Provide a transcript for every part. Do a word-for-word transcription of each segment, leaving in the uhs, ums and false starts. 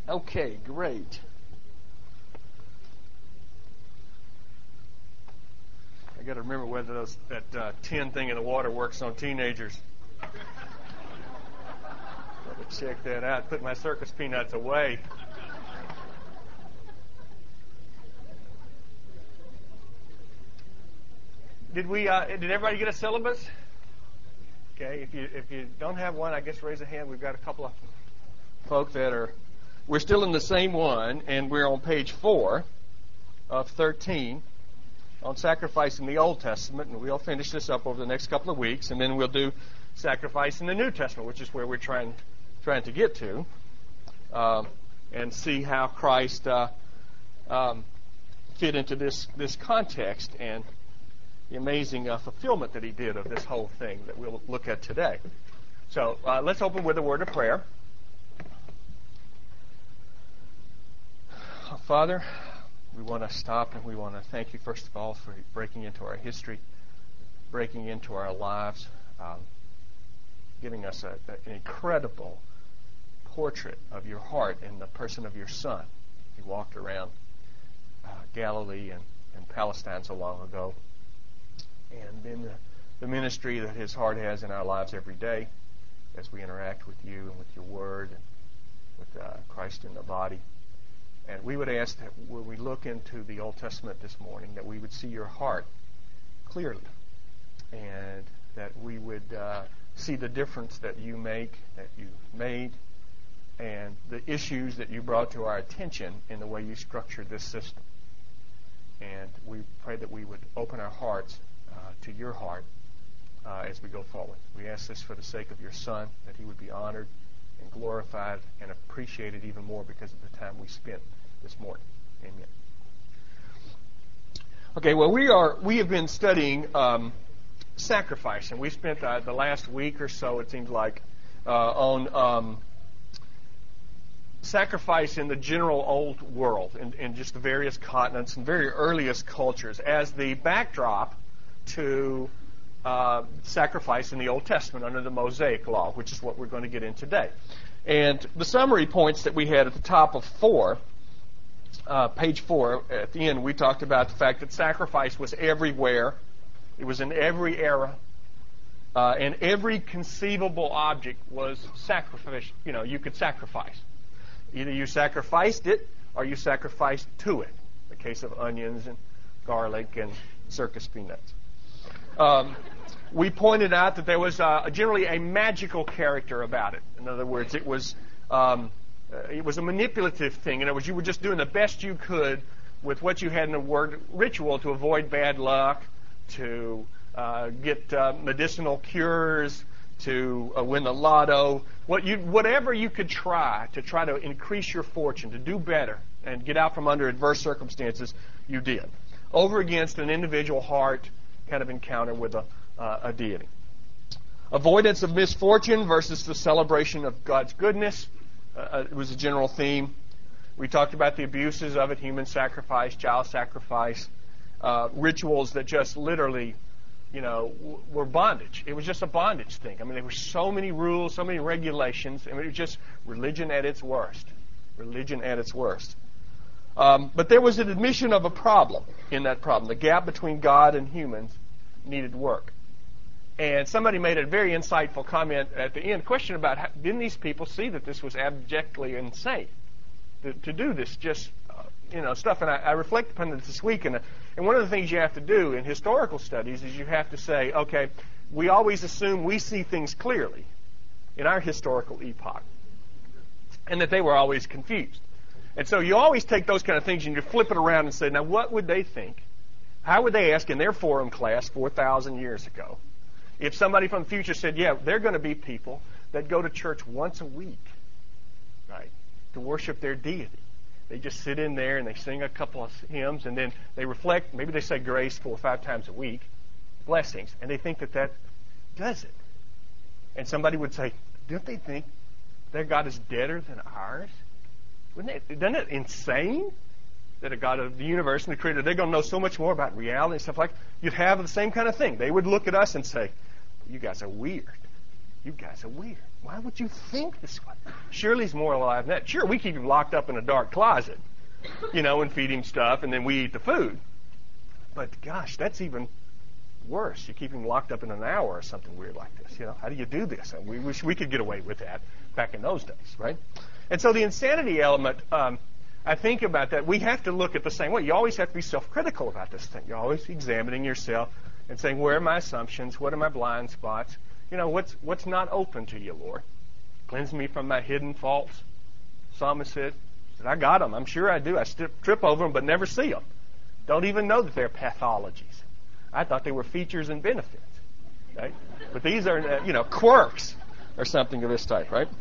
Okay, great. I got to remember whether those, that uh, tin thing in the water works on teenagers. Got to check that out. Put my circus peanuts away. Did we? Uh, did everybody get a syllabus? Okay. If you if you don't have one, I guess raise a hand. We've got a couple of folk that are. We're still in the same one, and we're on page four of thirteen on sacrifice in the Old Testament, and we'll finish this up over the next couple of weeks, and then we'll do sacrifice in the New Testament, which is where we're trying trying to get to, uh, and see how Christ uh, um, fit into this this context and the amazing uh, fulfillment that he did of this whole thing that we'll look at today. So uh, let's open with a word of prayer. Father, we want to stop and we want to thank you, first of all, for breaking into our history, breaking into our lives, um, giving us a, a, an incredible portrait of your heart in the person of your Son. He walked around uh, Galilee and, and Palestine so long ago. And then the, the ministry that his heart has in our lives every day as we interact with you and with your word and with uh, Christ in the body. And we would ask that when we look into the Old Testament this morning, that we would see your heart clearly and that we would uh, see the difference that you make, that you made, and the issues that you brought to our attention in the way you structured this system. And we pray that we would open our hearts Uh, to your heart uh, as we go forward. We ask this for the sake of your Son, that he would be honored and glorified and appreciated even more because of the time we spent this morning. Amen. Okay, well, we are we have been studying um, sacrifice, and we spent uh, the last week or so, it seems like, uh, on um, sacrifice in the general old world, in, in just the various continents and very earliest cultures, as the backdrop to uh, sacrifice in the Old Testament under the Mosaic Law, which is what we're going to get in today. And the summary points that we had at the top of four, uh, page four, at the end, we talked about the fact that sacrifice was everywhere. It was in every era. Uh, and every conceivable object was sacrificed. You know, you could sacrifice. Either you sacrificed it or you sacrificed to it. The case of onions and garlic and circus peanuts. Um, we pointed out that there was uh, generally a magical character about it. In other words, it was um, uh, it was a manipulative thing. In other words, you were just doing the best you could with what you had in the word ritual to avoid bad luck, to uh, get uh, medicinal cures, to uh, win the lotto. What you, whatever you could try to try to increase your fortune, to do better, and get out from under adverse circumstances, you did. Over against an individual heart kind of encounter with a, uh, a deity. Avoidance of misfortune versus the celebration of God's goodness. Uh, it was a general theme. We talked about the abuses of it, human sacrifice, child sacrifice, uh, rituals that just literally, you know, w- were bondage. It was just a bondage thing. I mean, there were so many rules, so many regulations. I mean, it was just religion at its worst. Religion at its worst. Um, but there was an admission of a problem in that problem. The gap between God and humans needed work. And somebody made a very insightful comment at the end, question about how, didn't these people see that this was abjectly insane to, to do this just, uh, you know, stuff. And I, I reflect upon it this week. And, uh, and one of the things you have to do in historical studies is you have to say, okay, we always assume we see things clearly in our historical epoch. And that they were always confused. And so you always take those kind of things and you flip it around and say, now what would they think? How would they ask in their forum class four thousand years ago if somebody from the future said, yeah, they're going to be people that go to church once a week, right, to worship their deity. They just sit in there and they sing a couple of hymns and then they reflect. Maybe they say grace four or five times a week, blessings, and they think that that does it. And somebody would say, don't they think their God is deader than ours? Wouldn't it, isn't it insane that a God of the universe and the Creator, they're going to know so much more about reality and stuff like that? You'd have the same kind of thing. They would look at us and say, you guys are weird. You guys are weird. Why would you think this way? Surely he's more alive than that. Sure, we keep him locked up in a dark closet, you know, and feed him stuff, and then we eat the food. But gosh, that's even worse. You keep him locked up in an hour or something weird like this. You know, how do you do this? And we wish we could get away with that back in those days, right? And so the insanity element, um, I think about that. We have to look at the same way. You always have to be self-critical about this thing. You're always examining yourself and saying, where are my assumptions? What are my blind spots? You know, what's what's not open to you, Lord? Cleanse me from my hidden faults. Psalmist said, said I got them. I'm sure I do. I strip, trip over them but never see them. Don't even know that they're pathologies. I thought they were features and benefits, right? But these are, uh, you know, quirks or something of this type, right?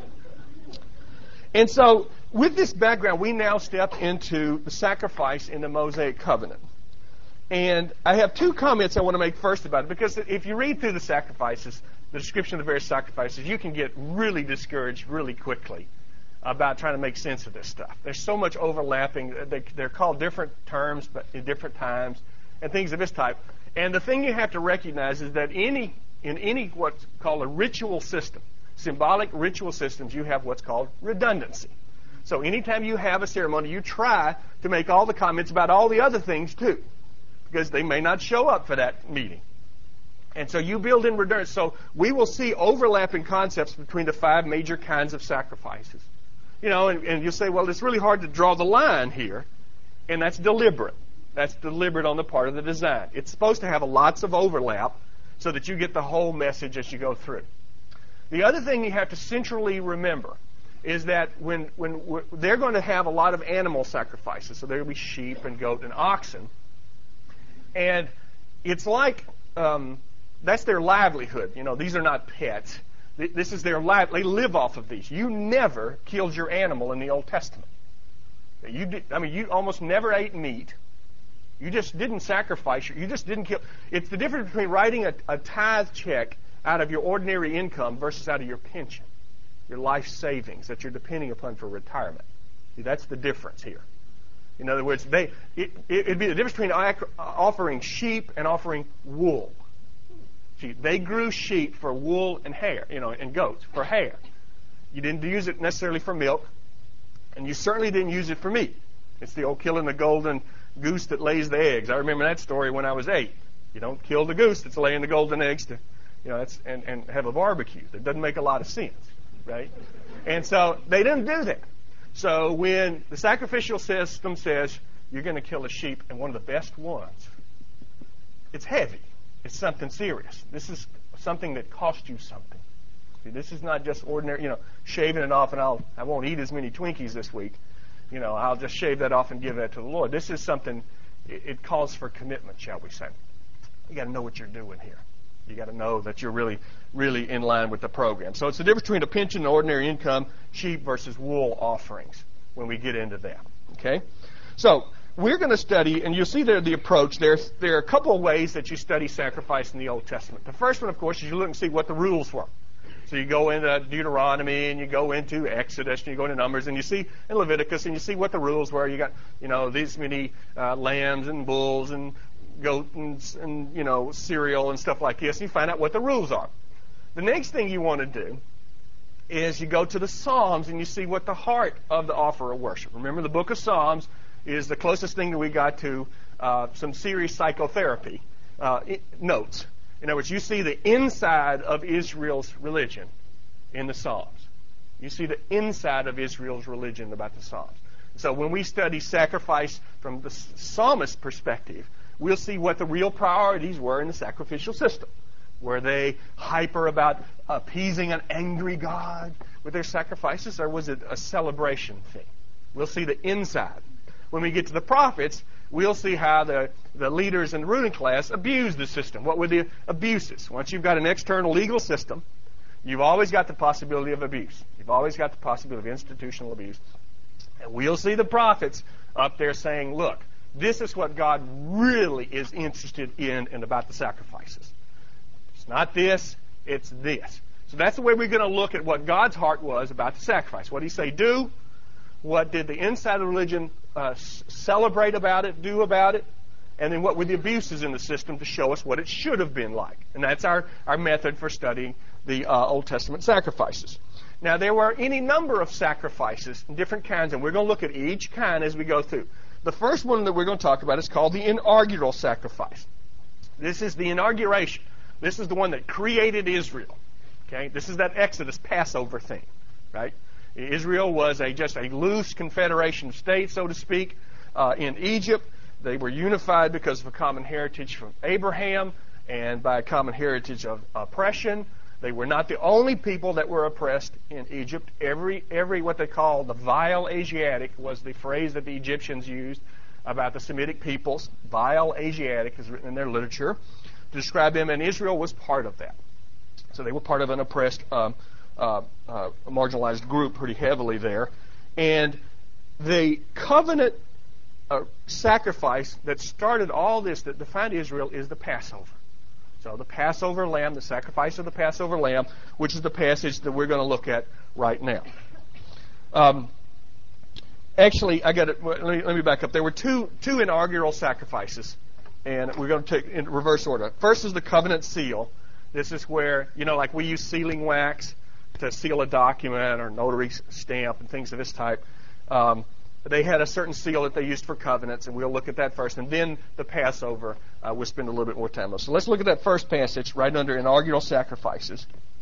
And so with this background, we now step into the sacrifice in the Mosaic covenant. And I have two comments I want to make first about it, because if you read through the sacrifices, the description of the various sacrifices, you can get really discouraged really quickly about trying to make sense of this stuff. There's so much overlapping. They, they're called different terms but in different times and things of this type. And the thing you have to recognize is that any in any what's called a ritual system, symbolic ritual systems, you have what's called redundancy. So anytime you have a ceremony, you try to make all the comments about all the other things too, because they may not show up for that meeting. And so you build in redundancy. So we will see overlapping concepts between the five major kinds of sacrifices. You know, and, and you'll say, well, it's really hard to draw the line here, and that's deliberate. That's deliberate on the part of the design. It's supposed to have lots of overlap so that you get the whole message as you go through. The other thing you have to centrally remember is that when, when they're going to have a lot of animal sacrifices, so there will be sheep and goat and oxen, and it's like um, that's their livelihood. You know, these are not pets. This is their life. They live off of these. You never killed your animal in the Old Testament. You did, I mean, you almost never ate meat. You just didn't sacrifice. You just didn't kill. It's the difference between writing a, a tithe check out of your ordinary income versus out of your pension, your life savings that you're depending upon for retirement. See, that's the difference here. In other words, they it, it'd be the difference between offering sheep and offering wool. See, they grew sheep for wool and hair, you know, and goats for hair. You didn't use it necessarily for milk, and you certainly didn't use it for meat. It's the old killing the golden goose that lays the eggs. I remember that story when I was eight. You don't kill the goose that's laying the golden eggs to, you know, that's, and, and have a barbecue. That doesn't make a lot of sense, right? And so they didn't do that. So when the sacrificial system says you're going to kill a sheep, and one of the best ones, it's heavy. It's something serious. This is something that cost you something. See, this is not just ordinary, you know, shaving it off and I'll, I won't eat as many Twinkies this week. You know, I'll just shave that off and give that to the Lord. This is something, it, it calls for commitment, shall we say. You got to know what you're doing here. You got to know that you're really, really in line with the program. So it's the difference between a pension and ordinary income, sheep versus wool offerings when we get into that. Okay? So we're going to study, and you'll see there the approach. There's, there are a couple of ways that you study sacrifice in the Old Testament. The first one, of course, is you look and see what the rules were. So you go into Deuteronomy, and you go into Exodus, and you go into Numbers, and you see in Leviticus, and you see what the rules were. You got, you know, these many uh, lambs and bulls and goat and, and, you know, cereal and stuff like this, and you find out what the rules are. The next thing you want to do is you go to the Psalms, and you see what the heart of the offer of worship. Remember, the book of Psalms is the closest thing that we got to uh, some serious psychotherapy uh, it, notes. In other words, you see the inside of Israel's religion in the Psalms. You see the inside of Israel's religion about the Psalms. So when we study sacrifice from the psalmist perspective, we'll see what the real priorities were in the sacrificial system. Were they hyper about appeasing an angry God with their sacrifices, or was it a celebration thing? We'll see the inside. When we get to the prophets, we'll see how the, the leaders in the ruling class abused the system. What were the abuses? Once you've got an external legal system, you've always got the possibility of abuse. You've always got the possibility of institutional abuse. And we'll see the prophets up there saying, look, this is what God really is interested in and about the sacrifices. It's not this, it's this. So that's the way we're going to look at what God's heart was about the sacrifice. What did he say do? What did the inside of the religion uh, celebrate about it, do about it? And then what were the abuses in the system to show us what it should have been like? And that's our, our method for studying the uh, Old Testament sacrifices. Now, there were any number of sacrifices, different kinds, and we're going to look at each kind as we go through. The first one that we're going to talk about is called the inaugural sacrifice. This is the inauguration. This is the one that created Israel. Okay, this is that Exodus Passover thing, right? Israel was a just a loose confederation of states, so to speak, uh, in Egypt. They were unified because of a common heritage from Abraham and by a common heritage of oppression. They were not the only people that were oppressed in Egypt. Every, every what they call the vile Asiatic was the phrase that the Egyptians used about the Semitic peoples. Vile Asiatic is written in their literature to describe them, and Israel was part of that. So they were part of an oppressed, um, uh, uh, marginalized group pretty heavily there. And the covenant uh, sacrifice that started all this, that defined Israel, is the Passover. So the Passover lamb, the sacrifice of the Passover lamb, which is the passage that we're going to look at right now. Um, actually, I got it. Let me, let me back up. There were two two inaugural sacrifices, and we're going to take in reverse order. First is the covenant seal. This is where, you know, like we use sealing wax to seal a document or notary stamp and things of this type. Um, They had a certain seal that they used for covenants, and we'll look at that first. And then the Passover, uh, we'll spend a little bit more time on. So let's look at that first passage right under inaugural sacrifices.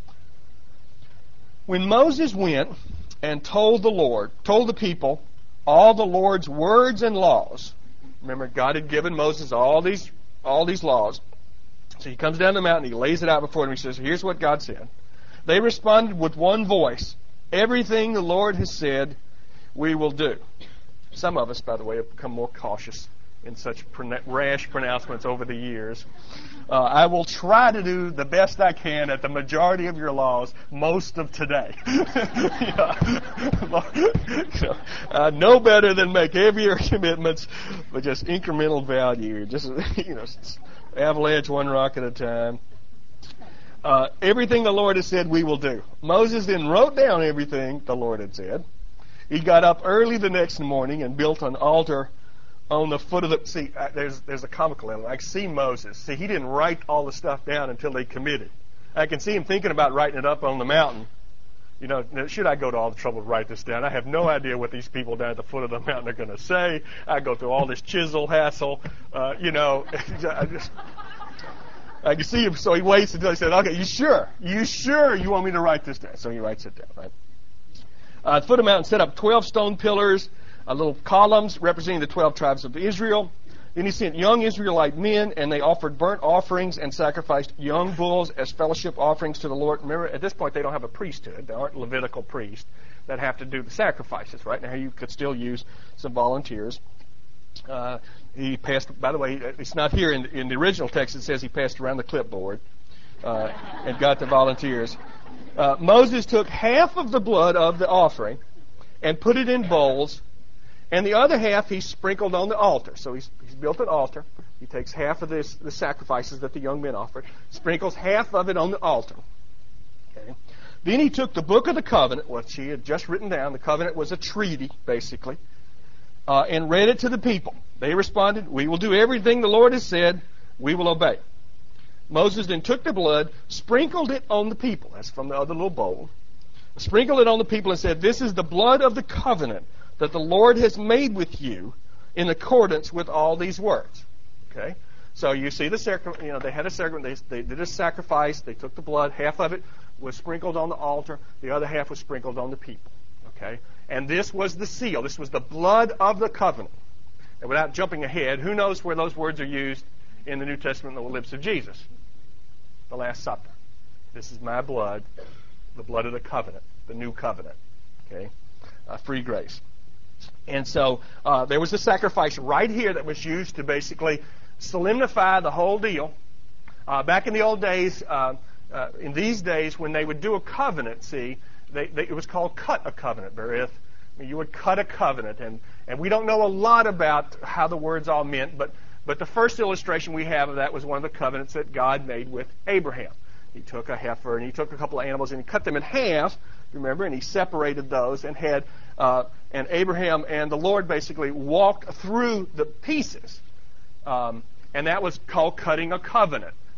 When Moses went and told the Lord, told the people, all the Lord's words and laws. Remember, God had given Moses all these, all these laws. So he comes down the mountain, he lays it out before them, he says, here's what God said. They responded with one voice, everything the Lord has said, we will do. Some of us, by the way, have become more cautious in such rash pronouncements over the years. Uh, I will try to do the best I can at the majority of your laws most of today. uh, no better than make heavier commitments, but just incremental value. Just, you know, avalanche one rock at a time. Uh, everything the Lord has said we will do. Moses then wrote down everything the Lord had said. He got up early the next morning and built an altar on the foot of the... See, uh, there's there's a comical element. I see Moses. See, he didn't write all the stuff down until they committed. I can see him thinking about writing it up on the mountain. You know, should I go to all the trouble to write this down? I have no idea what these people down at the foot of the mountain are going to say. I go through all this chisel hassle. Uh, you know, I just... I can see him, so he waits until he said, okay, you sure? You sure you want me to write this down? So he writes it down, right? Uh, at the foot of the mountain set up twelve stone pillars, uh, little columns representing the twelve tribes of Israel. Then he sent young Israelite men, and they offered burnt offerings and sacrificed young bulls as fellowship offerings to the Lord. Remember, at this point, they don't have a priesthood. There aren't Levitical priests that have to do the sacrifices. Right now, you could still use some volunteers. Uh, he passed, by the way, it's not here in, in the original text. It says he passed around the clipboard uh, and got the volunteers. Uh, Moses took half of the blood of the offering and put it in bowls, and the other half he sprinkled on the altar. So he's, he's built an altar. He takes half of this, the sacrifices that the young men offered, sprinkles half of it on the altar. Okay. Then he took the book of the covenant, what she had just written down. The covenant was a treaty, basically. Uh, and read it to the people. They responded, we will do everything the Lord has said, we will obey. Moses then took the blood, sprinkled it on the people. That's from the other little bowl. Sprinkled it on the people and said, this is the blood of the covenant that the Lord has made with you in accordance with all these words. Okay? So you see the sacrifice, you know, they had a sacrifice, they, they did a sacrifice, they took the blood, half of it was sprinkled on the altar, the other half was sprinkled on the people. Okay? And this was the seal. This was the blood of the covenant. And without jumping ahead, who knows where those words are used in the New Testament on the lips of Jesus? The Last Supper. This is my blood, the blood of the covenant, the new covenant. Okay? Uh, free grace. And so uh, there was a sacrifice right here that was used to basically solemnify the whole deal. Uh, back in the old days, uh, uh, in these days, when they would do a covenant, see, They, they, it was called cut a covenant, Berith. I mean, you would cut a covenant, and, and we don't know a lot about how the words all meant, but, but the first illustration we have of that was one of the covenants that God made with Abraham. He took a heifer, and he took a couple of animals, and he cut them in half, remember, and he separated those, and had, uh, and Abraham and the Lord basically walked through the pieces. Um, and that was called cutting a covenant.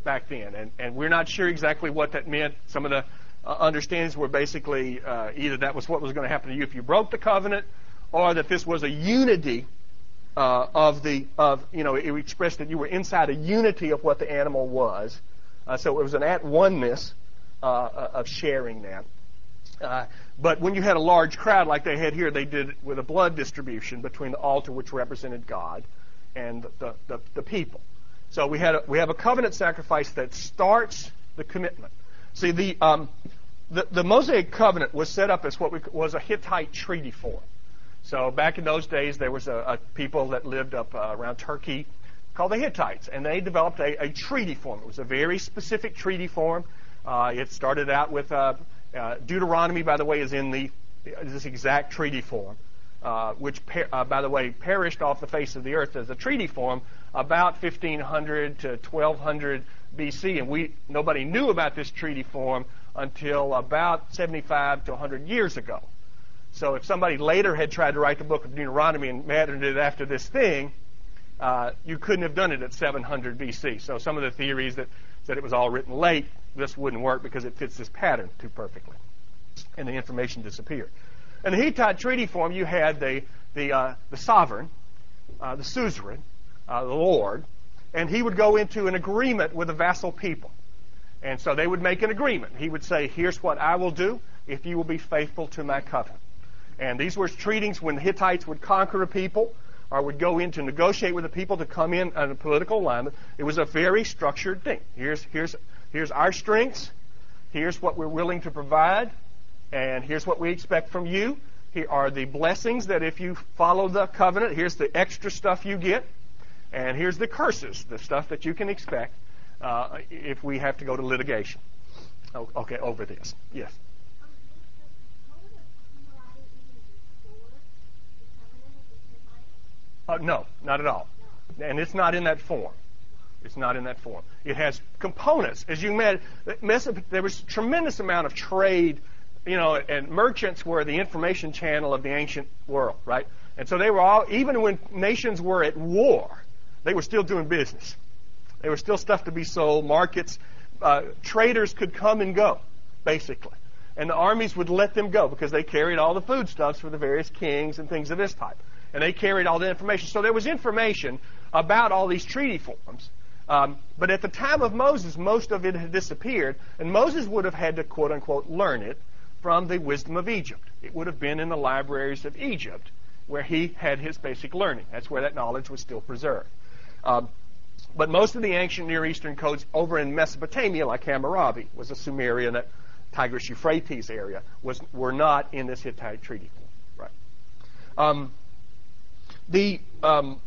back then. And, and we're not sure exactly what that meant. Some of the uh, understandings were basically uh, either that was what was going to happen to you if you broke the covenant, or that this was a unity uh, of the, of, you know, it expressed that you were inside a unity of what the animal was. Uh, so it was an at-oneness uh, of sharing that. Uh, but when you had a large crowd like they had here, they did it with a blood distribution between the altar, which represented God, and the, the, the people. So we had a, we have a covenant sacrifice that starts the commitment. See, the, um, the the Mosaic covenant was set up as what we, was a Hittite treaty form. So back in those days, there was a, a people that lived up uh, around Turkey called the Hittites, and they developed a, a treaty form. It was a very specific treaty form. Uh, it started out with uh, uh, Deuteronomy, by the way, is in the this exact treaty form, uh, which, per, uh, by the way, perished off the face of the earth as a treaty form about fifteen hundred to twelve hundred B C, and we nobody knew about this treaty form until about seventy-five to one hundred years ago. So if somebody later had tried to write the book of Deuteronomy and patterned it after this thing, uh, you couldn't have done it at seven hundred B C. So some of the theories that said it was all written late, this wouldn't work because it fits this pattern too perfectly, and the information disappeared. In the Hittite treaty form, you had the the uh, the sovereign, uh, the suzerain, uh, the Lord, and he would go into an agreement with the vassal people. And so they would make an agreement. He would say, here's what I will do if you will be faithful to my covenant. And these were treaties when the Hittites would conquer a people or would go in to negotiate with the people to come in on a political alignment. It was a very structured thing. Here's, here's, here's our strengths. Here's what we're willing to provide. And here's what we expect from you. Here are the blessings that if you follow the covenant, here's the extra stuff you get. And here's the curses, the stuff that you can expect uh, if we have to go to litigation. Oh, okay, over this. Yes. Uh, no, not at all. And it's not in that form. It's not in that form. It has components. As you met, there was a tremendous amount of trade, you know, and merchants were the information channel of the ancient world, right? And so they were all, even when nations were at war, they were still doing business. There was still stuff to be sold, markets. Uh, traders could come and go, basically. And the armies would let them go because they carried all the foodstuffs for the various kings and things of this type. And they carried all the information. So there was information about all these treaty forms. Um, but at the time of Moses, most of it had disappeared. And Moses would have had to, quote unquote, learn it from the wisdom of Egypt. It would have been in the libraries of Egypt where he had his basic learning. That's where that knowledge was still preserved. Um, but most of the ancient Near Eastern codes over in Mesopotamia, like Hammurabi, was a Sumerian, that Tigris-Euphrates area, was were not in this Hittite treaty form. Right. Um, the um,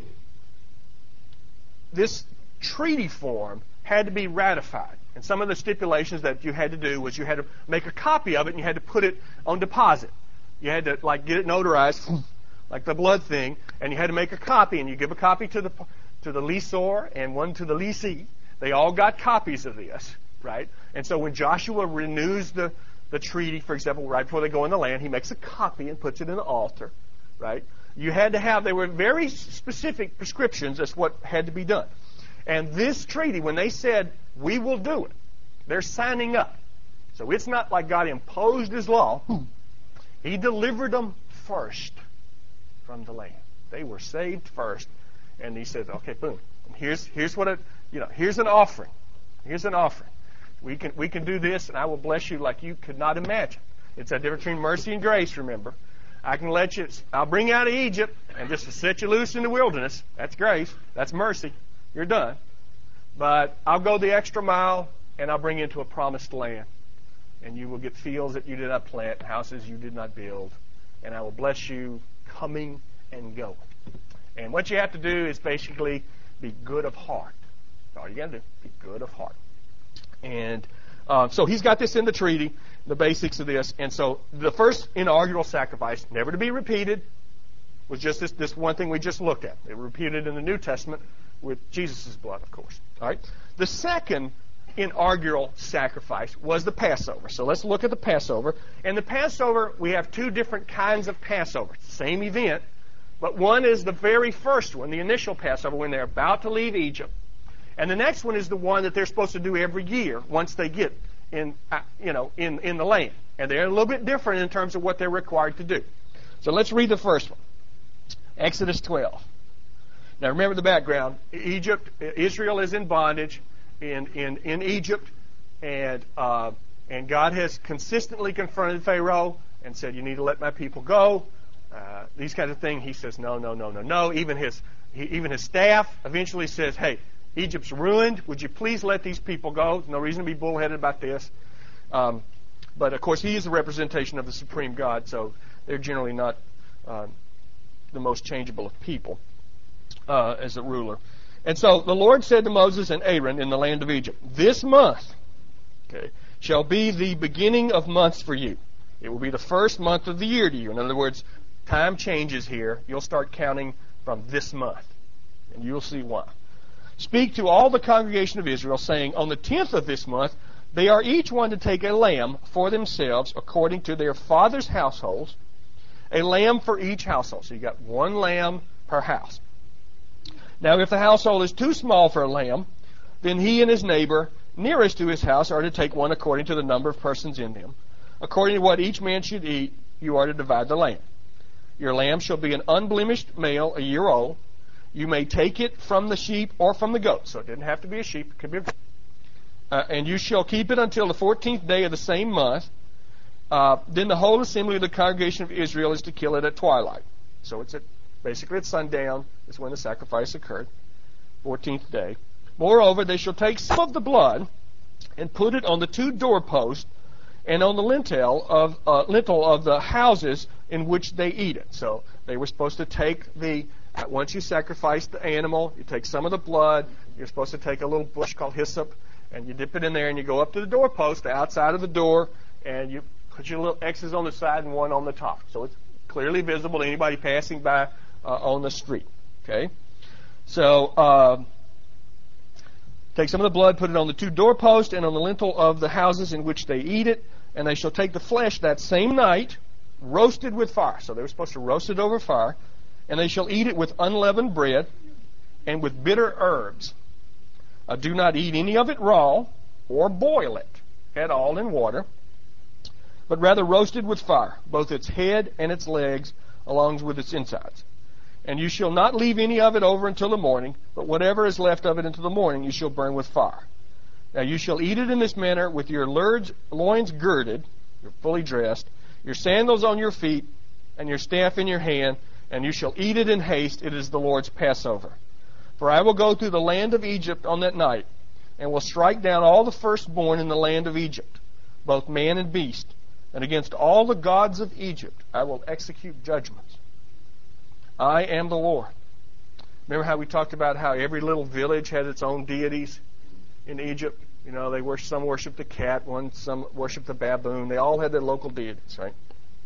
this treaty form had to be ratified, and some of the stipulations that you had to do was you had to make a copy of it and you had to put it on deposit. You had to like get it notarized, like the blood thing, and you had to make a copy, and you give a copy to the to the leaseor and one to the leasee. They all got copies of this, right? And so when Joshua renews the, the treaty, for example, right before they go in the land, he makes a copy and puts it in the altar, right? You had to have, there were very specific prescriptions as what had to be done. And this treaty, when they said, we will do it, they're signing up. So it's not like God imposed his law. He delivered them first from the land. They were saved first. And he says, okay, boom. Here's here's what it you know, here's an offering. Here's an offering. We can we can do this and I will bless you like you could not imagine. It's a difference between mercy and grace, remember. I can let you I'll bring you out of Egypt and just to set you loose in the wilderness. That's grace. That's mercy. You're done. But I'll go the extra mile and I'll bring you into a promised land. And you will get fields that you did not plant, houses you did not build, and I will bless you coming and going. And what you have to do is basically be good of heart. That's all you got to do. Be good of heart. And uh, so he's got this in the treaty, the basics of this. And so the first inaugural sacrifice, never to be repeated, was just this, this one thing we just looked at. It was repeated in the New Testament with Jesus' blood, of course. All right. The second inaugural sacrifice was the Passover. So let's look at the Passover. And the Passover, we have two different kinds of Passover. It's the same event. But one is the very first one, the initial Passover, when they're about to leave Egypt. And the next one is the one that they're supposed to do every year once they get in, uh, you know, in, in the land. And they're a little bit different in terms of what they're required to do. So let's read the first one. Exodus twelve. Now remember the background. Egypt, Israel is in bondage in, in, in Egypt. And, uh, and God has consistently confronted Pharaoh and said, you need to let my people go. Uh, these kinds of things. He says, no, no, no, no, no. Even his, he, even his staff eventually says, hey, Egypt's ruined. Would you please let these people go? There's no reason to be bullheaded about this. Um, but, of course, he is the representation of the supreme God, so they're generally not uh, the most changeable of people uh, as a ruler. And so the Lord said to Moses and Aaron in the land of Egypt, this month okay, shall be the beginning of months for you. It will be the first month of the year to you. In other words, time changes here. You'll start counting from this month, and you'll see why. Speak to all the congregation of Israel, saying, on the tenth of this month, they are each one to take a lamb for themselves according to their father's households, a lamb for each household. So you got one lamb per house. Now, if the household is too small for a lamb, then he and his neighbor nearest to his house are to take one according to the number of persons in them. According to what each man should eat, you are to divide the lamb. Your lamb shall be an unblemished male, a year old. You may take it from the sheep or from the goat. So it didn't have to be a sheep. It could be a goat. Uh, and you shall keep it until the fourteenth day of the same month. Uh, then the whole assembly of the congregation of Israel is to kill it at twilight. So it's at, basically at sundown is when the sacrifice occurred. fourteenth day. Moreover, they shall take some of the blood and put it on the two doorposts and on the lintel of uh, lintel of the houses in which they eat it. So they were supposed to take the once you sacrifice the animal, you take some of the blood. You're supposed to take a little bush called hyssop, and you dip it in there, and you go up to the doorpost, the outside of the door, and you put your little X's on the side and one on the top, so it's clearly visible to anybody passing by uh, on the street. Okay, so uh, take some of the blood, put it on the two doorposts and on the lintel of the houses in which they eat it, and they shall take the flesh that same night, roasted with fire. So they were supposed to roast it over fire. And they shall eat it with unleavened bread and with bitter herbs. Uh, do not eat any of it raw or boil it at all in water, but rather roast it with fire, both its head and its legs, along with its insides. And you shall not leave any of it over until the morning, but whatever is left of it until the morning you shall burn with fire. Now you shall eat it in this manner with your loins girded, you're fully dressed, your sandals on your feet, and your staff in your hand, and you shall eat it in haste. It is the Lord's Passover. For I will go through the land of Egypt on that night, and will strike down all the firstborn in the land of Egypt, both man and beast. And against all the gods of Egypt I will execute judgments. I am the Lord. Remember how we talked about how every little village had its own deities in Egypt? You know, they worship, some worship the cat, one some worship the baboon. They all had their local deities, right?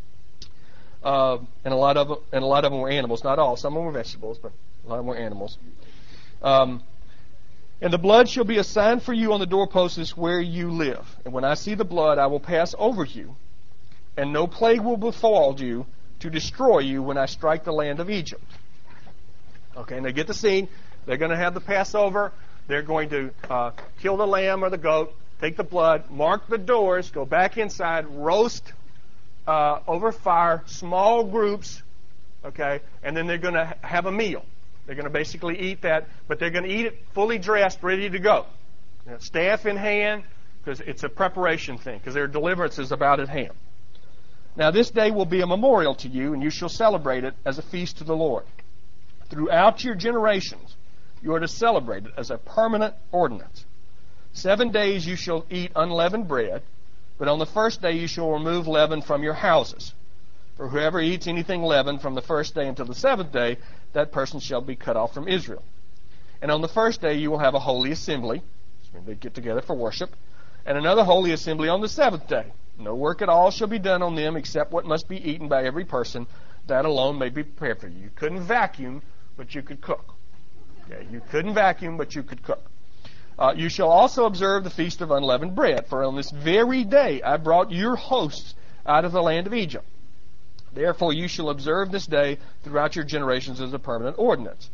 Uh, and a lot of them, and a lot of them were animals. Not all. Some of them were vegetables, but a lot of them were animals. Um, and the blood shall be a sign for you on the doorposts where you live. And when I see the blood, I will pass over you, and no plague will befall you to destroy you when I strike the land of Egypt. Okay, and they get the scene. They're going to have the Passover. They're going to uh, kill the lamb or the goat, take the blood, mark the doors, go back inside, roast Uh, over fire, small groups, okay, and then they're going to ha- have a meal. They're going to basically eat that, but they're going to eat it fully dressed, ready to go. You know, staff in hand, because it's a preparation thing, because their deliverance is about at hand. Now this day will be a memorial to you, and you shall celebrate it as a feast to the Lord. Throughout your generations, you are to celebrate it as a permanent ordinance. Seven days you shall eat unleavened bread, but on the first day you shall remove leaven from your houses. For whoever eats anything leavened from the first day until the seventh day, that person shall be cut off from Israel. And on the first day you will have a holy assembly. They get together for worship. And another holy assembly on the seventh day. No work at all shall be done on them except what must be eaten by every person. That alone may be prepared for you. You couldn't vacuum, but you could cook. Okay, you couldn't vacuum, but you could cook. Uh, you shall also observe the feast of unleavened bread, for on this very day I brought your hosts out of the land of Egypt. Therefore you shall observe this day throughout your generations as a permanent ordinance.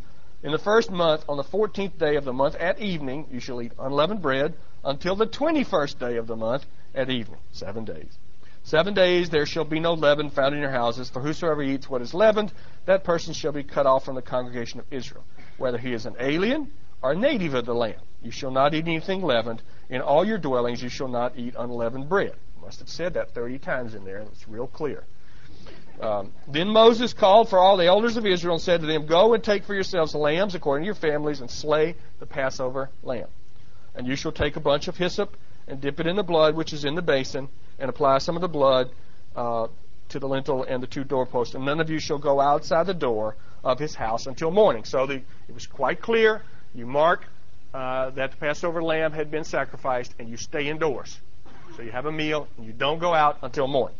In the first month, on the fourteenth day of the month at evening, you shall eat unleavened bread until the twenty-first day of the month at evening. Seven days. Seven days there shall be no leaven found in your houses, for whosoever eats what is leavened, that person shall be cut off from the congregation of Israel, whether he is an alien or a native of the land. You shall not eat anything leavened. In all your dwellings you shall not eat unleavened bread. Must have said that thirty times in there. It's real clear. Um, then Moses called for all the elders of Israel and said to them, Go and take for yourselves lambs according to your families and slay the Passover lamb. And you shall take a bunch of hyssop and dip it in the blood which is in the basin and apply some of the blood uh, to the lintel and the two doorposts. And none of you shall go outside the door of his house until morning. So the, it was quite clear. You mark uh, that the Passover lamb had been sacrificed and you stay indoors. So you have a meal and you don't go out until morning.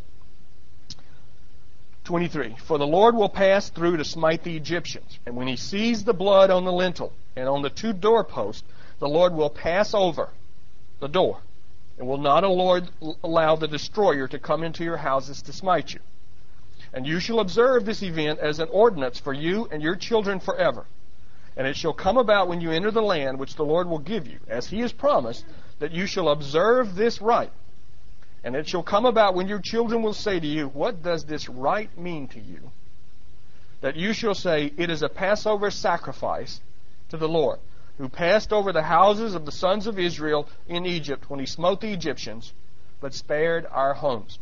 twenty-three. For the Lord will pass through to smite the Egyptians. And when he sees the blood on the lintel and on the two doorposts, the Lord will pass over the door and will not allow the destroyer to come into your houses to smite you. And you shall observe this event as an ordinance for you and your children forever. And it shall come about when you enter the land which the Lord will give you, as he has promised, that you shall observe this rite. And it shall come about when your children will say to you, What does this rite mean to you? That you shall say, It is a Passover sacrifice to the Lord, who passed over the houses of the sons of Israel in Egypt when he smote the Egyptians, but spared our homes.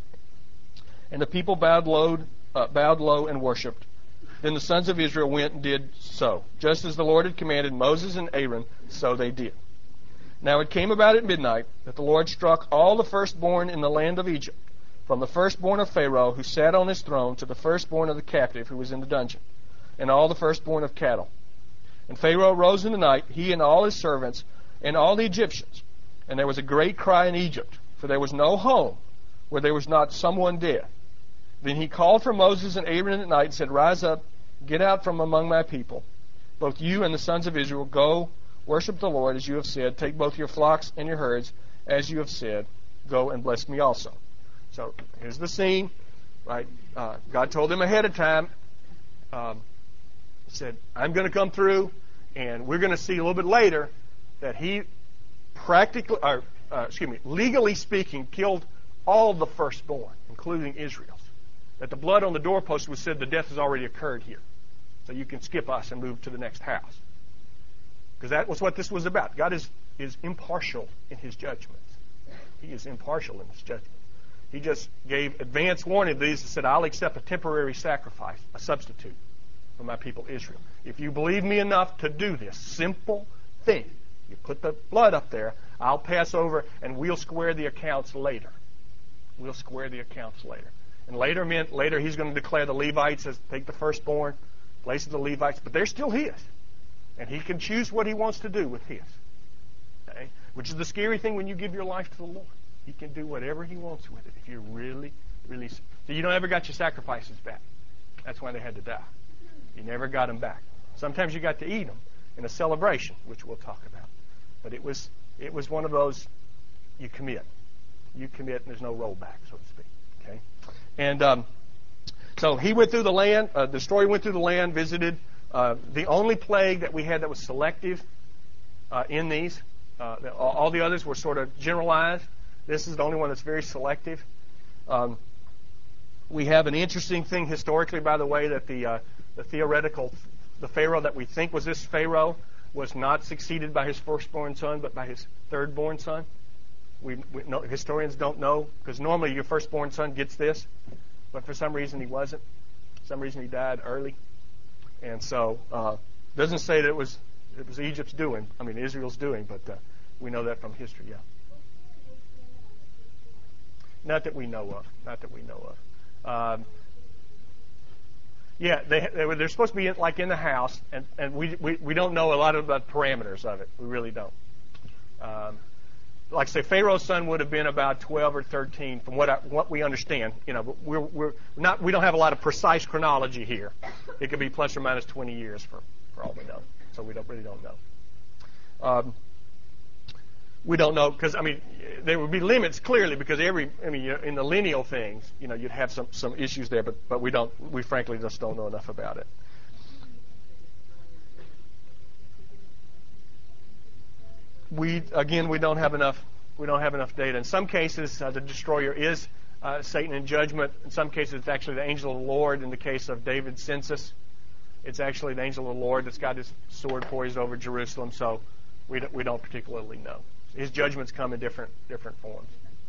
And the people bowed low, uh, bowed low and worshipped. Then the sons of Israel went and did so. Just as the Lord had commanded Moses and Aaron, so they did. Now it came about at midnight that the Lord struck all the firstborn in the land of Egypt, from the firstborn of Pharaoh who sat on his throne to the firstborn of the captive who was in the dungeon, and all the firstborn of cattle. And Pharaoh rose in the night, he and all his servants, and all the Egyptians. And there was a great cry in Egypt, for there was no home where there was not someone dead. Then he called for Moses and Aaron at night and said, Rise up, get out from among my people. Both you and the sons of Israel, go worship the Lord as you have said. Take both your flocks and your herds as you have said. Go and bless me also. So here's the scene. Right? Uh, God told them ahead of time. Um, he said, I'm going to come through, and we're going to see a little bit later that he practically, or, uh, excuse me, legally speaking, killed all the firstborn, including Israel's. That the blood on the doorpost was said the death has already occurred here. So you can skip us and move to the next house. Because that was what this was about. God is, is impartial in his judgments. He is impartial in his judgments. He just gave advance warning to these and said, I'll accept a temporary sacrifice, a substitute for my people Israel. If you believe me enough to do this simple thing, you put the blood up there, I'll pass over and we'll square the accounts later. We'll square the accounts later. And later meant later he's going to declare the Levites as take the firstborn, place of the Levites, but they're still his. And he can choose what he wants to do with his. Okay? Which is the scary thing when you give your life to the Lord. He can do whatever he wants with it if you're really, really... So you don't ever got your sacrifices back. That's why they had to die. You never got them back. Sometimes you got to eat them in a celebration, which we'll talk about. But it was it was one of those, you commit. You commit and there's no rollback, so to speak. Okay? And um, so he went through the land, uh, the story went through the land, visited. Uh, the only plague that we had that was selective uh, in these, uh, the, all the others were sort of generalized. This is the only one that's very selective. Um, we have an interesting thing historically, by the way, that the, uh, the theoretical, the Pharaoh that we think was this Pharaoh was not succeeded by his firstborn son, but by his thirdborn son. We, we no, historians don't know, because normally your firstborn son gets this, but for some reason he wasn't. For some reason he died early. And so, uh, doesn't say that it was it was Egypt's doing. I mean, Israel's doing, but uh, we know that from history. Yeah. Not that we know of. Not that we know of. Um, yeah, they, they were, they're supposed to be in, like in the house, and and we, we we don't know a lot of the parameters of it. We really don't. Um, like I say, Pharaoh's son would have been about twelve or thirteen, from what I, what we understand. You know, but we're we're not we don't have a lot of precise chronology here. It could be plus or minus twenty years for, for all we know. So we don't really don't know. Um, we don't know because I mean there would be limits clearly because every I mean you know, in the lineal things you know you'd have some some issues there, but but we don't we frankly just don't know enough about it. we again we don't have enough we don't have enough data. In some cases, uh, the destroyer is uh, Satan in judgment. In some cases, it's actually the angel of the Lord. In the case of David's census, it's actually the angel of the Lord that's got his sword poised over Jerusalem. So we don't, we don't particularly know. His judgments come in different different forms.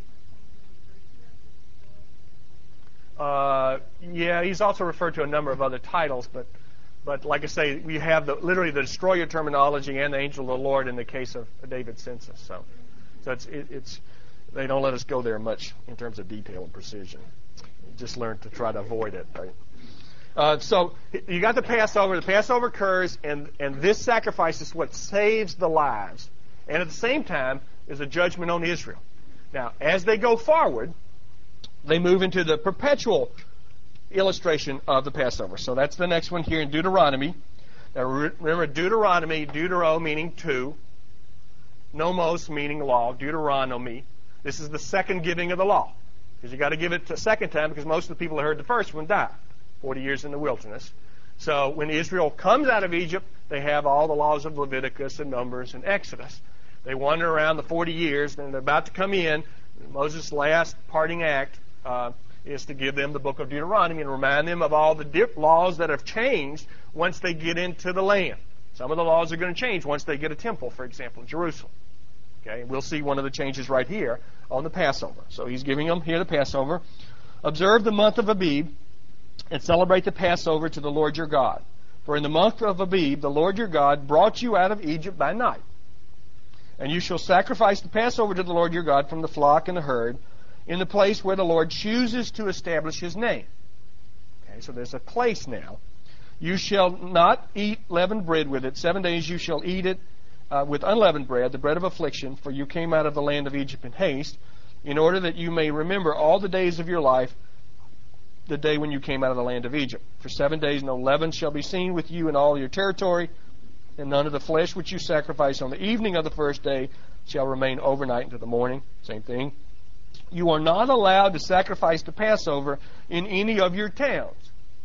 Uh, yeah, he's also referred to a number of other titles, but but like I say, we have the, literally the destroyer terminology and the angel of the Lord in the case of David's census. So, so it's it, it's they don't let us go there much in terms of detail and precision. You just learn to try to avoid it. Right? Uh, so you got the Passover. The Passover occurs, and and this sacrifice is what saves the lives, and at the same time is a judgment on Israel. Now, as they go forward, they move into the perpetual illustration of the Passover. So that's the next one here in Deuteronomy. Now remember, Deuteronomy, Deutero meaning two, nomos meaning law, Deuteronomy. This is the second giving of the law. Because you got to give it a second time because most of the people that heard the first one died. forty years in the wilderness. So when Israel comes out of Egypt, they have all the laws of Leviticus and Numbers and Exodus. They wander around the forty years, and they're about to come in. Moses' last parting act uh, is to give them the book of Deuteronomy and remind them of all the dip laws that have changed once they get into the land. Some of the laws are going to change once they get a temple, for example, in Jerusalem. Okay, we'll see one of the changes right here on the Passover. So he's giving them here the Passover. Observe the month of Abib and celebrate the Passover to the Lord your God. For in the month of Abib, the Lord your God brought you out of Egypt by night. And you shall sacrifice the Passover to the Lord your God from the flock and the herd in the place where the Lord chooses to establish his name. Okay, so there's a place now. You shall not eat leavened bread with it. Seven days you shall eat it uh, with unleavened bread, the bread of affliction, for you came out of the land of Egypt in haste, in order that you may remember all the days of your life, the day when you came out of the land of Egypt. For seven days no leaven shall be seen with you in all your territory, and none of the flesh which you sacrifice on the evening of the first day shall remain overnight into the morning. Same thing. You are not allowed to sacrifice the Passover in any of your towns,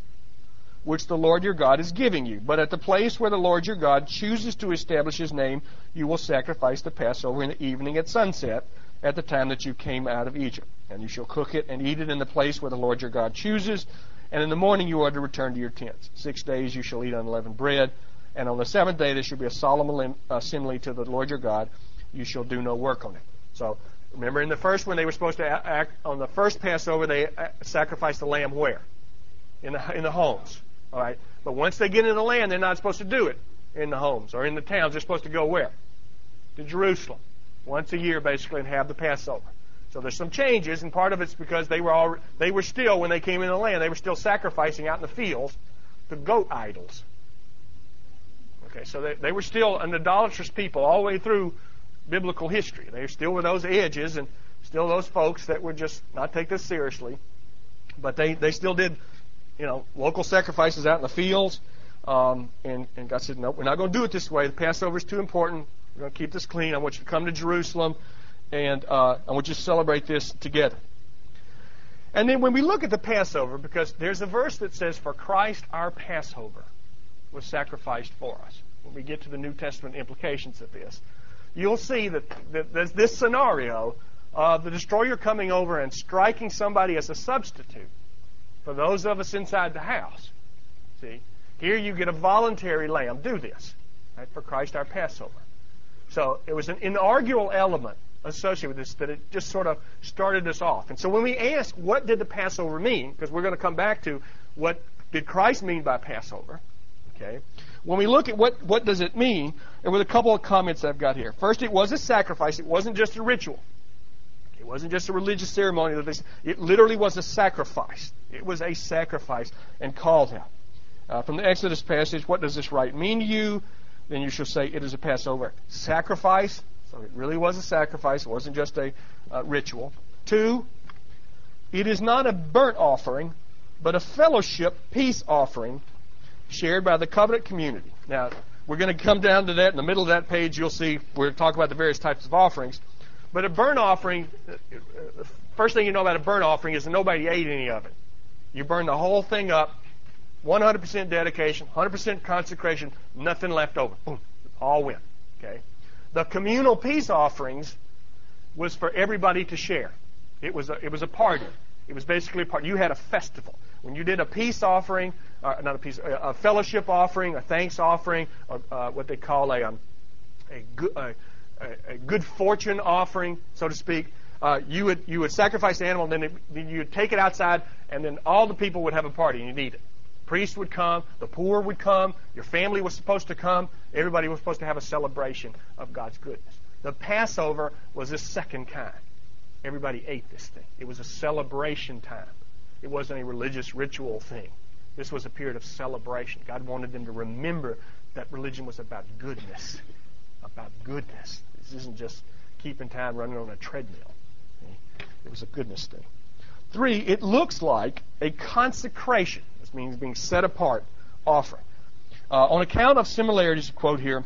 which the Lord your God is giving you. But at the place where the Lord your God chooses to establish his name, you will sacrifice the Passover in the evening at sunset, at the time that you came out of Egypt. And you shall cook it and eat it in the place where the Lord your God chooses. And in the morning you are to return to your tents. Six days you shall eat unleavened bread. And on the seventh day there shall be a solemn assembly to the Lord your God. You shall do no work on it. So remember, in the first one, they were supposed to act on the first Passover. They sacrificed the lamb where? In the in the homes. All right. But once they get in the land, they're not supposed to do it in the homes or in the towns. They're supposed to go where? To Jerusalem, once a year, basically, and have the Passover. So there's some changes, and part of it's because they were all they were still, when they came in the land, they were still sacrificing out in the fields to goat idols. Okay, so they, they were still an idolatrous people all the way through biblical history. They still were those edges and still those folks that would just not take this seriously. But they, they still did, you know, local sacrifices out in the fields. Um, and, and God said, no, we're not going to do it this way. The Passover is too important. We're going to keep this clean. I want you to come to Jerusalem, and uh, I want you to celebrate this together. And then when we look at the Passover, because there's a verse that says, for Christ our Passover was sacrificed for us. When we get to the New Testament implications of this, you'll see that, that there's this scenario of the destroyer coming over and striking somebody as a substitute for those of us inside the house. See, here you get a voluntary lamb. Do this, right, for Christ our Passover. So it was an inaugural element associated with this that it just sort of started us off. And so when we ask, what did the Passover mean? Because we're going to come back to what did Christ mean by Passover? Okay. When we look at what, what does it mean, there were a couple of comments I've got here. First, it was a sacrifice. It wasn't just a ritual. It wasn't just a religious ceremony. That they, it literally was a sacrifice. It was a sacrifice and called out. Uh, from the Exodus passage, what does this rite mean to you? Then you shall say, it is a Passover sacrifice. So it really was a sacrifice. It wasn't just a uh, ritual. Two, it is not a burnt offering, but a fellowship peace offering shared by the covenant community. Now, we're going to come down to that. In the middle of that page, you'll see we're talk about the various types of offerings. But a burnt offering, the first thing you know about a burnt offering is that nobody ate any of it. You burn the whole thing up, one hundred percent dedication, one hundred percent consecration, nothing left over. Boom, all went. Okay. The communal peace offerings was for everybody to share. It was a, it was a party. It was basically a party. You had a festival. When you did a peace offering, uh, not a peace, a, a fellowship offering, a thanks offering, or uh, what they call a um, a, good, a, a, a good fortune offering, so to speak, uh, you would you would sacrifice the animal, and then, it, then you would take it outside, and then all the people would have a party, and you'd eat it. Priest would come, the poor would come, your family was supposed to come, everybody was supposed to have a celebration of God's goodness. The Passover was the second kind. Everybody ate this thing. It was a celebration time. It wasn't a religious ritual thing. This was a period of celebration. God wanted them to remember that religion was about goodness. About goodness. This isn't just keeping time running on a treadmill. It was a goodness thing. Three, it looks like a consecration. This means being set apart offering. Uh, on account of similarities, quote here,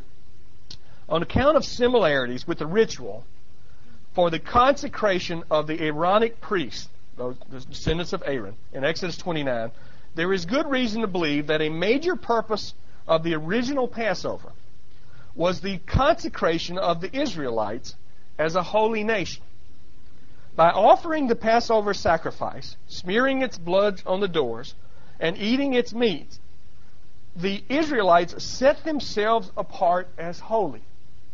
on account of similarities with the ritual for the consecration of the Aaronic priests, those the descendants of Aaron, in Exodus twenty-nine, there is good reason to believe that a major purpose of the original Passover was the consecration of the Israelites as a holy nation. By offering the Passover sacrifice, smearing its blood on the doors, and eating its meat, the Israelites set themselves apart as holy.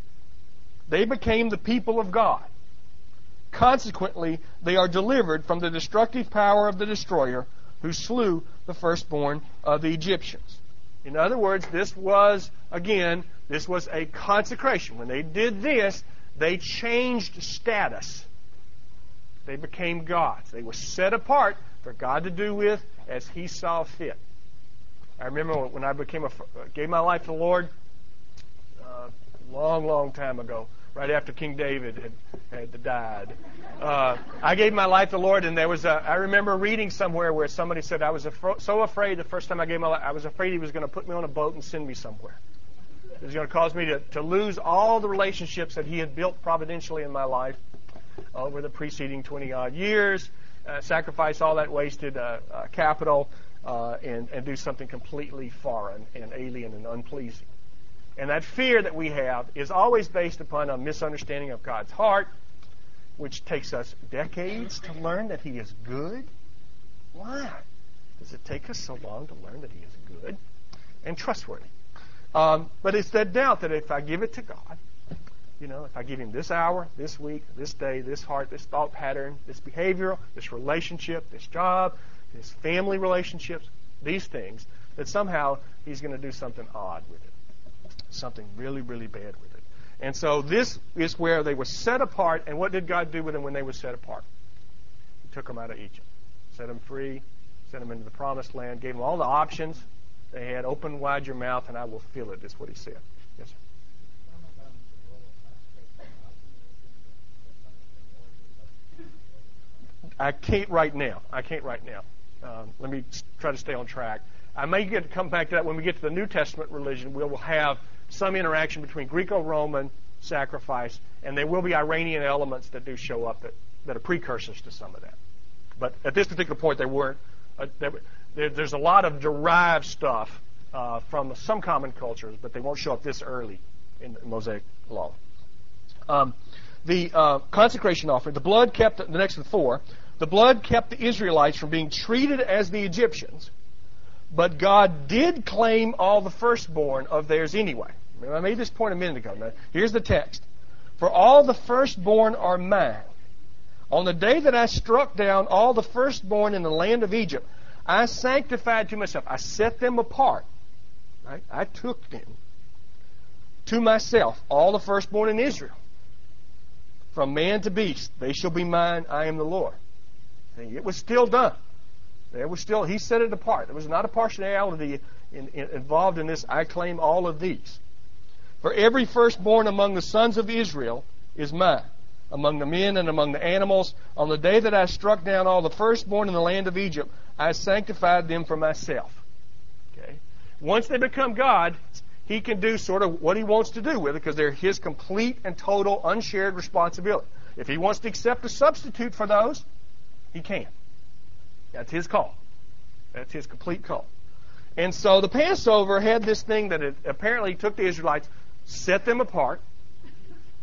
They became the people of God. Consequently, they are delivered from the destructive power of the destroyer who slew the firstborn of the Egyptians. In other words, this was, again, this was a consecration. When they did this, they changed status. They became gods. They were set apart for God to do with as He saw fit. I remember when I became a, gave my life to the Lord a uh, long, long time ago, right after King David had, had died. Uh, I gave my life to the Lord, and there was a, I remember reading somewhere where somebody said, I was afro- so afraid the first time I gave my life, I was afraid He was going to put me on a boat and send me somewhere. It was going to cause me to, to lose all the relationships that He had built providentially in my life over the preceding twenty-odd years, uh, sacrifice all that wasted uh, uh, capital, uh, and, and do something completely foreign and alien and unpleasing. And that fear that we have is always based upon a misunderstanding of God's heart, which takes us decades to learn that He is good. Why does it take us so long to learn that He is good and trustworthy? Um, but it's that doubt that if I give it to God, you know, if I give Him this hour, this week, this day, this heart, this thought pattern, this behavioral, this relationship, this job, this family relationships, these things, that somehow He's going to do something odd with it. Something really, really bad with it. And so this is where they were set apart. And what did God do with them when they were set apart? He took them out of Egypt, set them free, sent them into the promised land, gave them all the options they had. Open wide your mouth and I will fill it, is what He said. Yes, sir. I can't right now. I can't right now. Um, let me try to stay on track. I may get to come back to that when we get to the New Testament religion. We will have some interaction between Greco-Roman sacrifice, and there will be Iranian elements that do show up that, that are precursors to some of that. But at this particular point, there weren't. Uh, there, there, there's a lot of derived stuff uh, from some common cultures, but they won't show up this early in the Mosaic Law. Um, the uh, consecration offering, the blood kept, the next of the four, the blood kept the Israelites from being treated as the Egyptians, but God did claim all the firstborn of theirs anyway. Remember, I made this point a minute ago. Now, here's the text. For all the firstborn are mine. On the day that I struck down all the firstborn in the land of Egypt, I sanctified to myself. I set them apart. Right? I took them to myself, all the firstborn in Israel. From man to beast, they shall be mine. I am the Lord. See, it was still done. There was still, He set it apart. There was not a partiality in, in, involved in this. I claim all of these. For every firstborn among the sons of Israel is mine, among the men and among the animals. On the day that I struck down all the firstborn in the land of Egypt, I sanctified them for myself. Okay. Once they become God, He can do sort of what He wants to do with it because they're His complete and total unshared responsibility. If He wants to accept a substitute for those, He can. That's His call. That's His complete call. And so the Passover had this thing that it apparently took the Israelites, set them apart,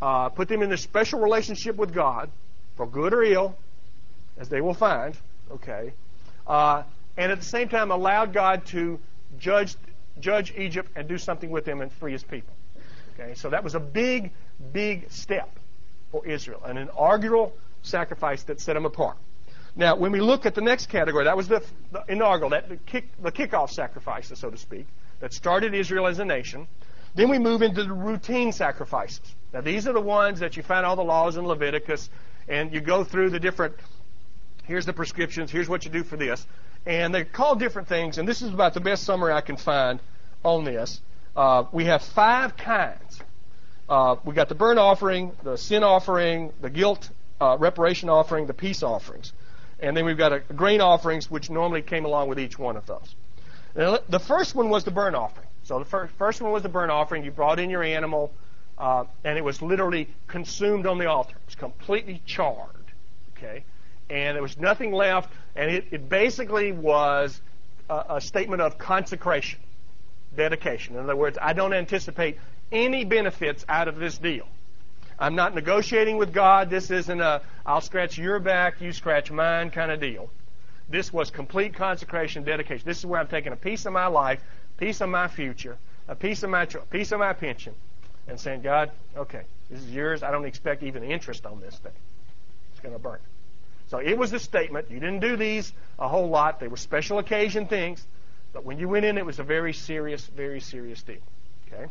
uh, put them in this special relationship with God, for good or ill, as they will find, okay, uh, and at the same time allowed God to judge judge Egypt and do something with them and free his people. Okay, so that was a big, big step for Israel, an inaugural sacrifice that set them apart. Now, when we look at the next category, that was the, the inaugural, that the kick, the kickoff sacrifices, so to speak, that started Israel as a nation. Then we move into the routine sacrifices. Now, these are the ones that you find all the laws in Leviticus, and you go through the different, here's the prescriptions, here's what you do for this. And they're called different things, and this is about the best summary I can find on this. Uh, we have five kinds. Uh, we got the burnt offering, the sin offering, the guilt uh, reparation offering, the peace offerings. And then we've got a, a grain offerings, which normally came along with each one of those. Now, the first one was the burnt offering. So the fir- first one was the burnt offering. You brought in your animal, uh, and it was literally consumed on the altar. It was completely charred. Okay? And there was nothing left, and it, it basically was a, a statement of consecration, dedication. In other words, I don't anticipate any benefits out of this deal. I'm not negotiating with God. This isn't a I'll scratch your back, you scratch mine kind of deal. This was complete consecration, dedication. This is where I'm taking a piece of my life, a piece of my future, a piece of my a piece of my pension, and saying, God, okay, this is yours. I don't expect even interest on this thing. It's going to burn. So it was a statement. You didn't do these a whole lot. They were special occasion things. But when you went in, it was a very serious, very serious deal. Okay?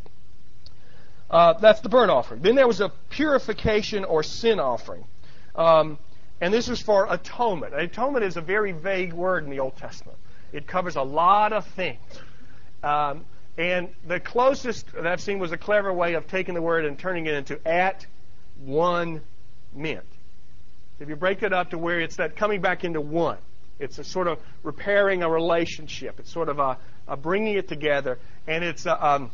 Uh, that's the burnt offering. Then there was a purification or sin offering. Um, and this is for atonement. Atonement is a very vague word in the Old Testament. It covers a lot of things. Um, and the closest that I've seen was a clever way of taking the word and turning it into at one meant. If you break it up to where it's that coming back into one, it's a sort of repairing a relationship. It's sort of a, a bringing it together. And it's a, um,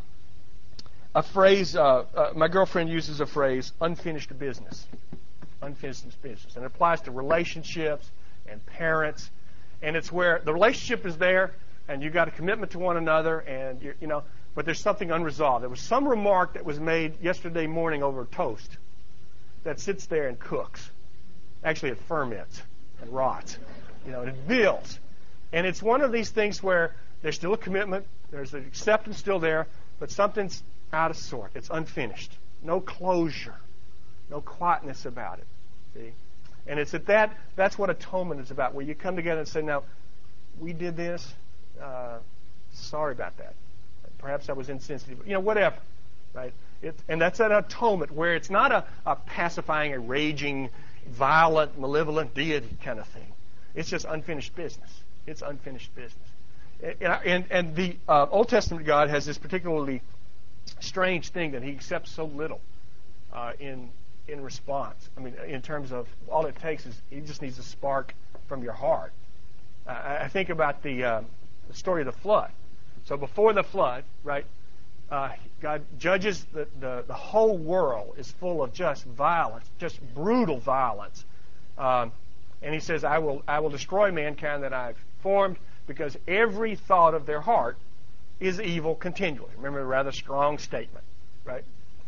a phrase, uh, uh, my girlfriend uses a phrase, unfinished business. Unfinished business. And it applies to relationships and parents. And it's where the relationship is there, and you've got a commitment to one another, and you're, you know, but there's something unresolved. There was some remark that was made yesterday morning over toast that sits there and cooks. Actually, it ferments and rots. You know, and it builds. And it's one of these things where there's still a commitment, there's an acceptance still there, but something's out of sort. It's unfinished. No closure. No quietness about it. See? And it's at that, that's what atonement is about, where you come together and say, now, we did this. Uh, sorry about that. Perhaps I was insensitive. You know, whatever. Right? It, and that's an atonement where it's not a, a pacifying, a raging, violent, malevolent deity kind of thing. It's just unfinished business. It's unfinished business. And, and, and the uh, Old Testament God has this particularly strange thing that he accepts so little uh, in in response. I mean, in terms of all it takes is he just needs a spark from your heart. Uh, I think about the, uh, the story of the flood. So before the flood, right, uh, God judges the, the, the whole world is full of just violence, just brutal violence. Um, and he says, I will, I will destroy mankind that I've formed because every thought of their heart is evil continually. Remember, a rather strong statement, right?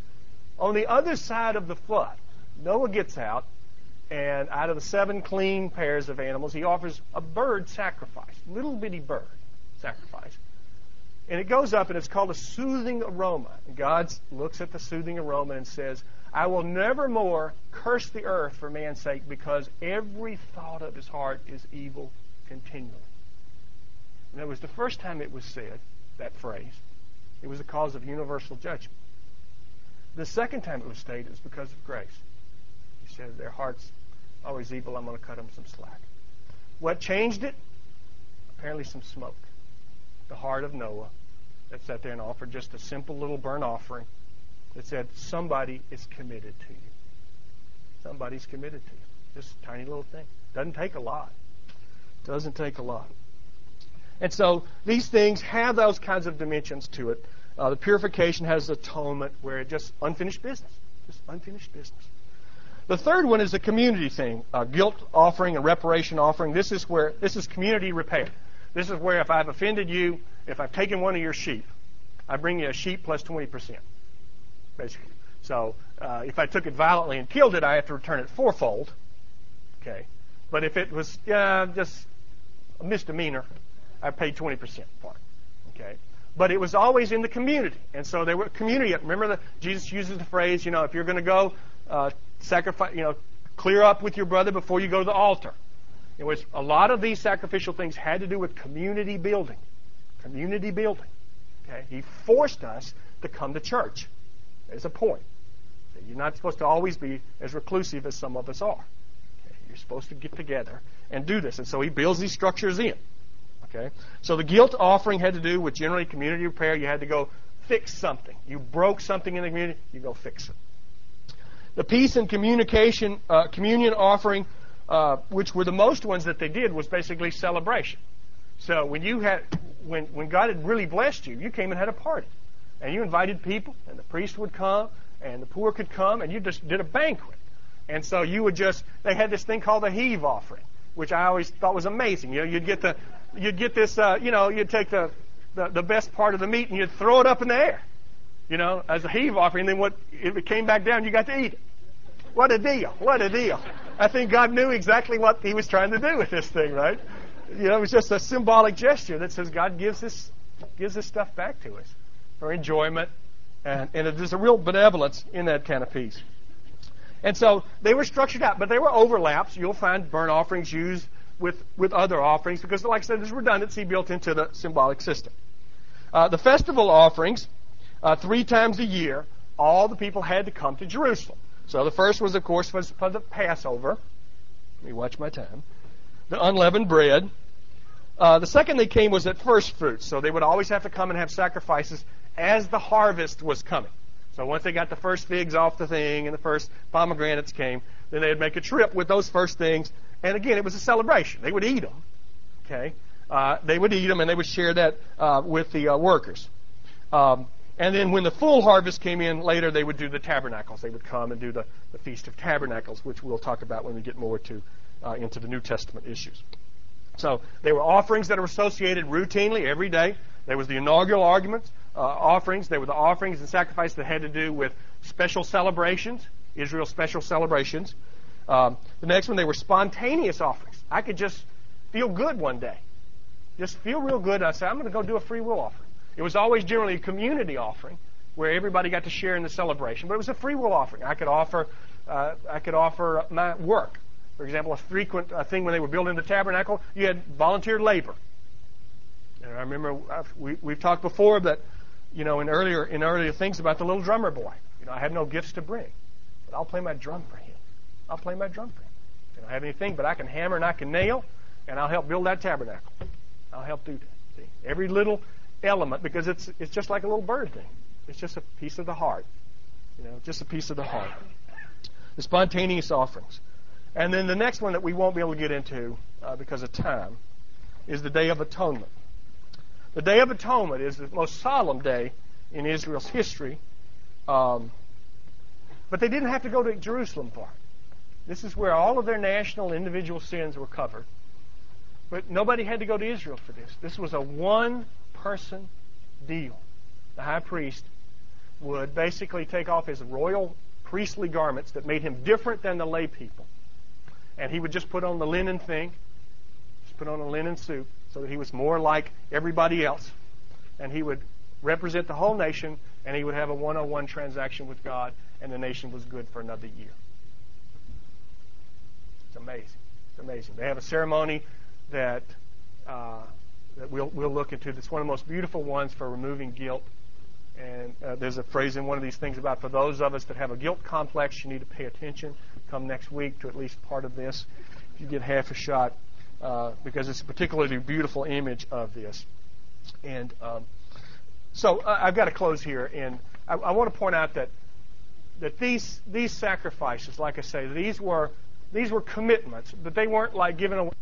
On the other side of the flood, Noah gets out, and out of the seven clean pairs of animals, he offers a bird sacrifice, little bitty bird sacrifice. And it goes up, and it's called a soothing aroma. And God looks at the soothing aroma and says, I will never more curse the earth for man's sake, because every thought of his heart is evil continually. And that was the first time it was said, that phrase. It was the cause of universal judgment. The second time it was stated is because of grace. He said, their heart's always evil, I'm going to cut them some slack. What changed it? Apparently some smoke. The heart of Noah that sat there and offered just a simple little burnt offering that said, somebody is committed to you. Somebody's committed to you. Just a tiny little thing. Doesn't take a lot. Doesn't take a lot. And so these things have those kinds of dimensions to it. Uh, the purification has atonement, where it just unfinished business. Just unfinished business. The third one is the community thing. Uh, guilt offering and reparation offering. This is where this is community repair. This is where if I've offended you, if I've taken one of your sheep, I bring you a sheep plus twenty percent, basically. So uh, if I took it violently and killed it, I have to return it fourfold. Okay, but if it was uh, just a misdemeanor, I paid twenty percent for it. Okay, but it was always in the community, and so there were community. Remember that Jesus uses the phrase, you know, if you're going to go uh, sacrifice, you know, clear up with your brother before you go to the altar. It was a lot of these sacrificial things had to do with community building, community building. Okay, he forced us to come to church. There's a point. You're not supposed to always be as reclusive as some of us are. Okay? You're supposed to get together and do this. And so he builds these structures in. Okay? So the guilt offering had to do with generally community repair. You had to go fix something. You broke something in the community, you go fix it. The peace and communication, uh, communion offering, uh, which were the most ones that they did, was basically celebration. So when you had, when when God had really blessed you, you came and had a party, and you invited people, and the priest would come, and the poor could come, and you just did a banquet. And so you would just, they had this thing called the heave offering, which I always thought was amazing. You know, you'd get the, you'd get this, uh, you know, you'd take the, the the best part of the meat and you'd throw it up in the air, you know, as a heave offering. And then what, if it came back down, you got to eat it. What a deal! What a deal! I think God knew exactly what He was trying to do with this thing, right? You know, it was just a symbolic gesture that says God gives this gives this stuff back to us for enjoyment, and, and there's a real benevolence in that kind of peace. And so they were structured out, but there were overlaps. You'll find burnt offerings used with, with other offerings because, like I said, there's redundancy built into the symbolic system. Uh, the festival offerings, uh, three times a year, all the people had to come to Jerusalem. So the first was, of course, was for the Passover. Let me watch my time. The unleavened bread. Uh, the second they came was at first fruits. So they would always have to come and have sacrifices as the harvest was coming. So once they got the first figs off the thing and the first pomegranates came, then they'd make a trip with those first things. And again, it was a celebration. They would eat them. Okay, uh, they would eat them and they would share that uh, with the uh, workers. Um, and then when the full harvest came in later, they would do the tabernacles. They would come and do the, the Feast of Tabernacles, which we'll talk about when we get more to uh, into the New Testament issues. So they were offerings that are associated routinely every day. There was the inaugural arguments, uh, offerings. They were the offerings and sacrifices that had to do with special celebrations, Israel's special celebrations. Um, the next one, they were spontaneous offerings. I could just feel good one day. Just feel real good. I said, I'm going to go do a free will offering. It was always generally a community offering where everybody got to share in the celebration, but it was a free will offering. I could offer, uh, I could offer my work. For example, a frequent uh, thing when they were building the tabernacle, you had volunteer labor. And I remember I've, we, we've talked before that, you know, in earlier in earlier things about the little drummer boy. You know, I have no gifts to bring, but I'll play my drum for him. I'll play my drum for him. I don't have anything, but I can hammer and I can nail, and I'll help build that tabernacle. I'll help do that. See, every little element, because it's it's just like a little bird thing. It's just a piece of the heart. You know, just a piece of the heart. The spontaneous offerings. And then the next one that we won't be able to get into uh, because of time is the Day of Atonement. The Day of Atonement is the most solemn day in Israel's history. Um, but they didn't have to go to Jerusalem for it. This is where all of their national individual sins were covered. But nobody had to go to Israel for this. This was a one-person deal. The high priest would basically take off his royal priestly garments that made him different than the lay people. And he would just put on the linen thing, just put on a linen suit, so that he was more like everybody else. And he would represent the whole nation, and he would have a one-on-one transaction with God, and the nation was good for another year. It's amazing. It's amazing. They have a ceremony that uh, that we'll we'll look into. That's one of the most beautiful ones for removing guilt. And uh, there's a phrase in one of these things about, for those of us that have a guilt complex, you need to pay attention. Come next week to at least part of this, if you get half a shot, uh, because it's a particularly beautiful image of this. And um, so uh, I've got to close here, and I, I want to point out that that these these sacrifices, like I say, these were these were commitments, but they weren't like given away.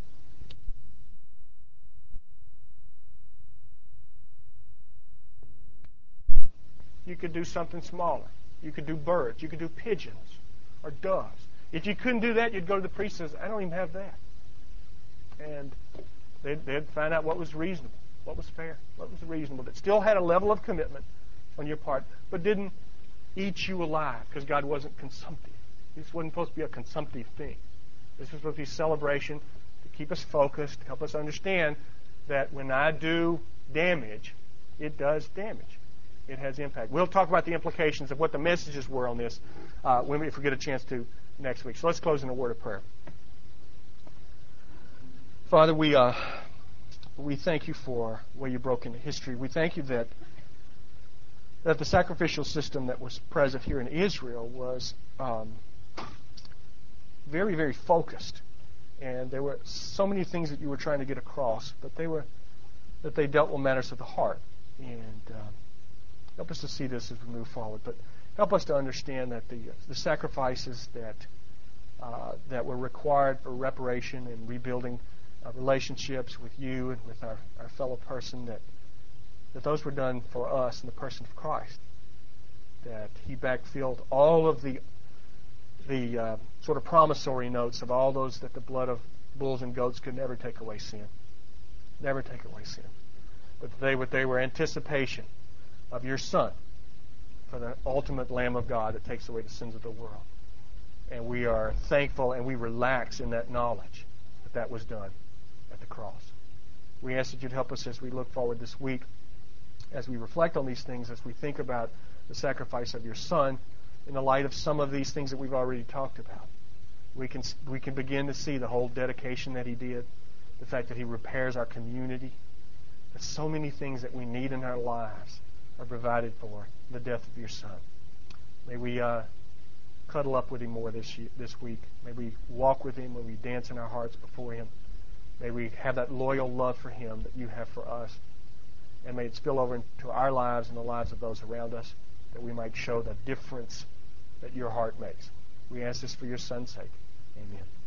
You could do something smaller. You could do birds. You could do pigeons or doves. If you couldn't do that, you'd go to the priest and say, I don't even have that. And they'd, they'd find out what was reasonable, what was fair, what was reasonable, that still had a level of commitment on your part, but didn't eat you alive, because God wasn't consumptive. This wasn't supposed to be a consumptive thing. This was supposed to be celebration to keep us focused, to help us understand that when I do damage, it does damage. It has impact. We'll talk about the implications of what the messages were on this uh, when we, if we get a chance to next week. So let's close in a word of prayer. Father, we uh, we thank you for where you broke into history. We thank you that that the sacrificial system that was present here in Israel was um, very, very focused, and there were so many things that you were trying to get across, but they were that they dealt with matters of the heart. And uh, help us to see this as we move forward. But help us to understand that the the sacrifices that uh, that were required for reparation and rebuilding uh, relationships with you and with our, our fellow person, that that those were done for us in the person of Christ. That He backfilled all of the the uh, sort of promissory notes of all those that the blood of bulls and goats could never take away sin. Never take away sin. But they were, they were anticipation of your Son for the ultimate Lamb of God that takes away the sins of the world. And we are thankful and we relax in that knowledge that that was done at the cross. We ask that you'd help us as we look forward this week, as we reflect on these things, as we think about the sacrifice of your Son in the light of some of these things that we've already talked about. We can we can begin to see the whole dedication that He did, the fact that He repairs our community, that so many things that we need in our lives are provided for the death of your Son. May we uh, cuddle up with Him more this year, this week. May we walk with Him. May we dance in our hearts before Him. May we have that loyal love for Him that you have for us. And may it spill over into our lives and the lives of those around us, that we might show the difference that your heart makes. We ask this for your Son's sake. Amen.